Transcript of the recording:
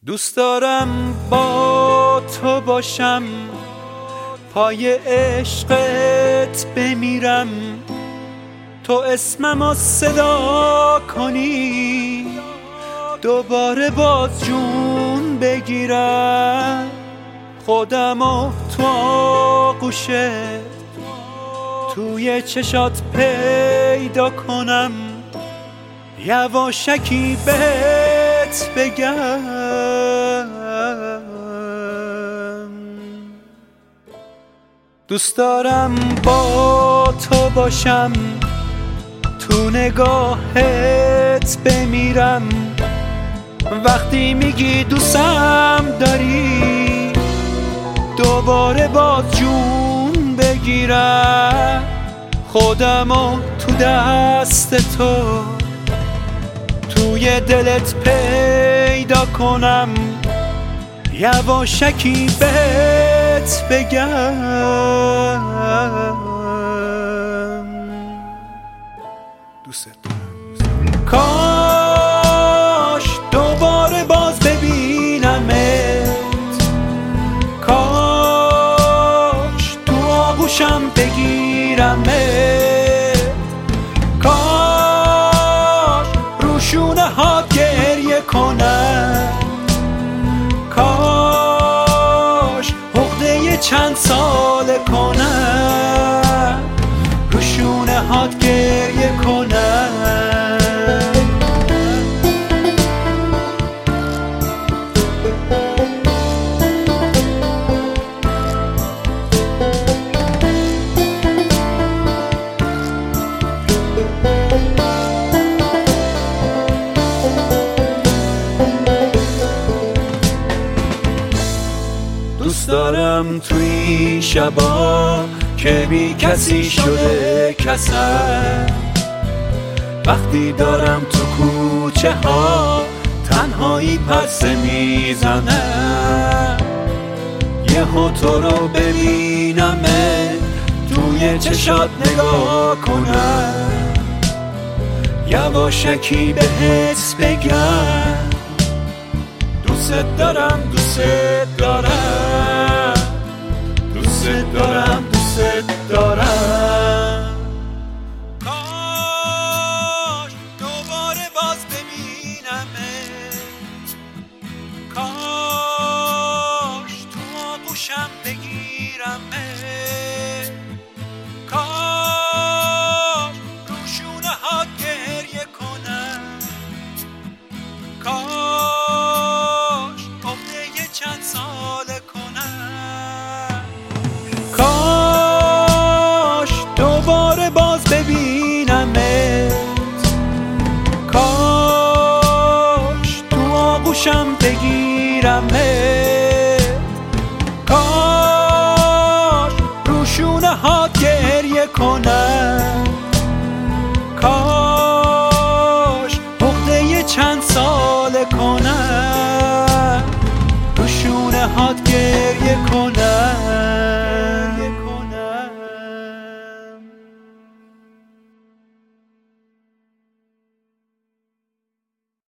دوست دارم با تو باشم، پای عشقت بمیرم، تو اسممو صدا کنی، دوباره باز جون بگیرم، خودمو تو آغوشت توی چشات پیدا کنم، یواشکی بهت بگم. دوست دارم با تو باشم، تو نگاهت بمیرم، وقتی میگی دوستم داری، دوباره باز جون بگیرم، خودمو تو دست تو توی دلت پیدا کنم، یواشکی بهت بگم. دوست دارم. کاش دوباره باز ببینمت، کاش تو آغوشم بگیرمت، کاش رو شونه ها گریه کنم، کاش عقده چند ساله کنم، رو شونه هات گریه کنم. دوست دارم توی شبا که بی کسی شده کسم، وقتی دارم تو کوچه ها تنهایی پرسه میزنم، یهو تو رو ببینمه توی چشات نگاه کنم، یواشکی بهت بگم دوست دارم، دوست دارم، دوست دارم، دوست دارم. کاش دوباره باز ببینمت، کاش تو آغوشم بگیرمت، کاش رو شونه ها گریه کنم، کاش عقده چند ساله کنم، کاش دوباره باز ببینمت، کاش تو آغوشم بگیرمت، کاش رو شونه ها گریه کنم، کاش عقده چند ساله کنم، رو شونه هات گریه کنم.